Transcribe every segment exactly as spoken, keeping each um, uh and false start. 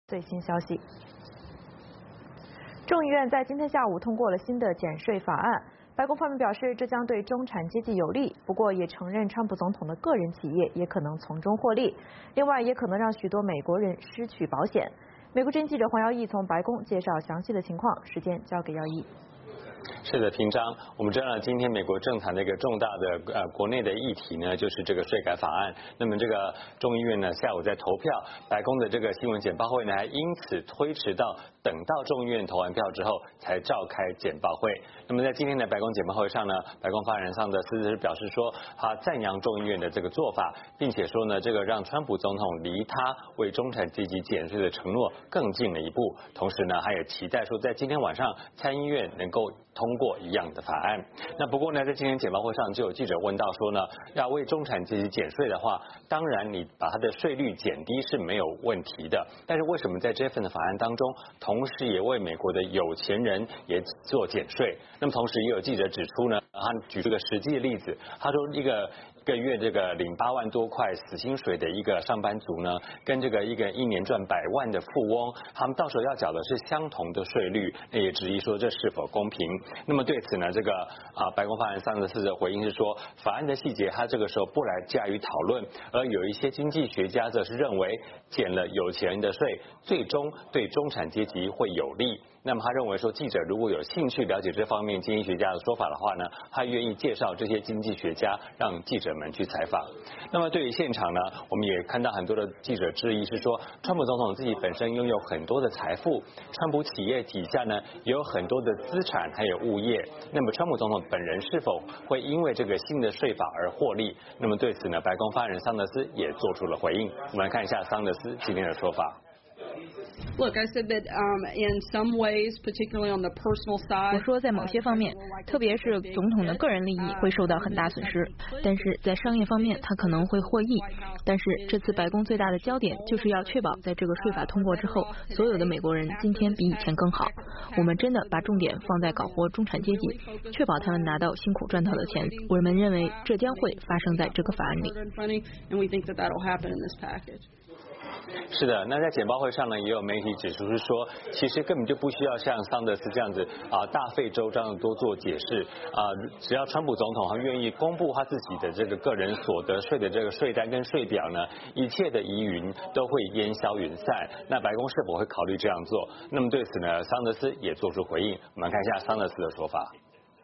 最新消息，众议院在今天下午通过了新的减税法案。白宫方面表示，这将对中产阶级有利，不过也承认川普总统的个人企业也可能从中获利，另外也可能让许多美国人失去保险。美国之音记者黄耀义从白宫介绍详细的情况，时间交给耀义。 是的，平章，我们知道呢，今天美国政坛的一个重大的呃国内的议题呢，就是这个税改法案。那么这个众议院呢，下午在投票，白宫的这个新闻简报会呢，还因此推迟到等到众议院投完票之后才召开简报会。那么在今天的白宫简报会上呢，白宫发言人桑德斯是表示说，他赞扬众议院的这个做法，并且说呢，这个让川普总统离他为中产阶级减税的承诺更近了一步。同时呢，他也期待说，在今天晚上参议院能够通过一样的法案。那不过呢，在今天简报会上就有记者问到说呢，要为中产阶级减税的话，当然你把它的税率减低是没有问题的，但是为什么在这份的法案当中，同时也为美国的有钱人也做减税？那么同时也有记者指出呢，他举这个实际的例子，他说一个一个月这个领八万多块死薪水的一个上班族呢，跟这个一个一年赚百万的富翁，他们到时候要缴的是相同的税率，那也质疑说这是否公平。那么对此呢，这个啊白宫发言人桑德斯的回应是说，法案的细节他这个时候不来加以讨论，而有一些经济学家则是认为减了有钱人的税，最终对中产阶级会有利。那么他认为说，记者如果有兴趣了解这方面经济学家的说法的话呢，他愿意介绍这些经济学家让记者们去采访。那么对于现场呢，我们也看到很多的记者质疑是说，川普总统自己本身拥有很多的财富，川普企业底下呢也有很多的资产还有物业，那么川普总统本人是否会因为这个新的税法而获利？那么对此呢，白宫发言人桑德斯也做出了回应。我们来看一下桑德斯今天的说法。 Look, I said that um, in some ways, particularly on the personal side. 我说，在某些方面，特别是总统的个人利益会受到很大损失，但是在商业方面，他可能会获益。但是这次白宫最大的焦点就是要确保，在这个税法通过之后，所有的美国人今天比以前更好。我们真的把重点放在搞活中产阶级，确保他们拿到辛苦赚到的钱。我们认为这将会发生在这个法案里。 是的，那在简报会上呢，也有媒体指出是说，其实根本就不需要像桑德斯这样子啊大费周章的多做解释啊，只要川普总统他愿意公布他自己的这个个人所得税的这个税单跟税表呢，一切的疑云都会烟消云散。那白宫是否会考虑这样做？那么对此呢，桑德斯也做出回应。我们看一下桑德斯的说法。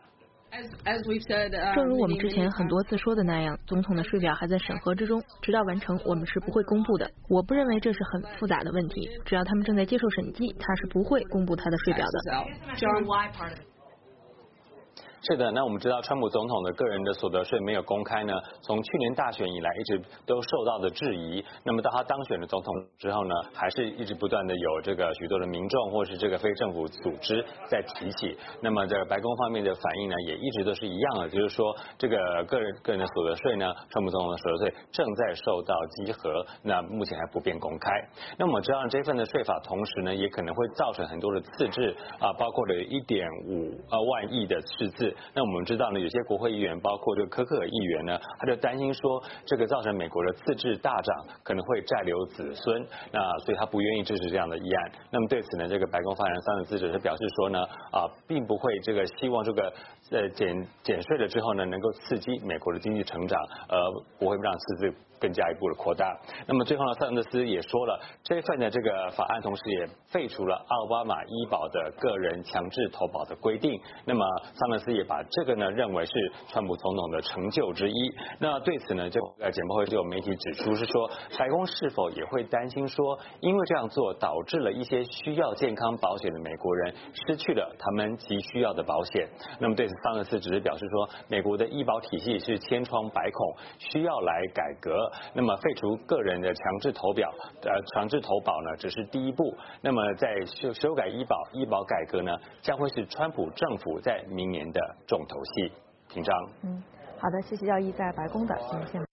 正如我们之前很多次说的那样，总统的税表还在审核之中，直到完成我们是不会公布的。我不认为这是很复杂的问题，只要他们正在接受审计，他是不会公布他的税表的。 是的，那我们知道川普总统的个人的所得税没有公开呢，从去年大选以来一直都受到的质疑。那么到他当选了总统之后呢，还是一直不断的有这个许多的民众或是这个非政府组织在提起。那么这个白宫方面的反应呢，也一直都是一样的，就是说这个个人个人的所得税呢，川普总统的所得税正在受到稽核，那目前还不便公开。那我们知道这份的税法同时呢，也可能会造成很多的赤字啊，包括了一点五呃万亿的赤字。那我们知道呢，有些国会议员，包括这个柯克尔议员呢，他就担心说，这个造成美国的赤字大涨，可能会债留子孙，那所以他不愿意支持这样的议案。那么对此呢，这个白宫发言人桑德斯则是表示说呢，啊，并不会这个希望这个呃减减税了之后呢，能够刺激美国的经济成长，呃，不会让赤字更加一步的扩大。那么最后呢，桑德斯也说了，这一份的这个法案同时也废除了奥巴马医保的个人强制投保的规定。那么桑德斯也把这个呢认为是川普总统的成就之一。那对此呢，就呃简报会就有媒体指出是说，白宫是否也会担心说，因为这样做导致了一些需要健康保险的美国人失去了他们急需要的保险。那么对此桑德斯只是表示说，美国的医保体系是千疮百孔，需要来改革。那么废除个人的强制投表呃强制投保呢，只是第一步。那么在修修改医保医保改革呢，将会是川普政府在明年的重头戏。平章。 嗯，好的，谢谢耀义在白宫的今天。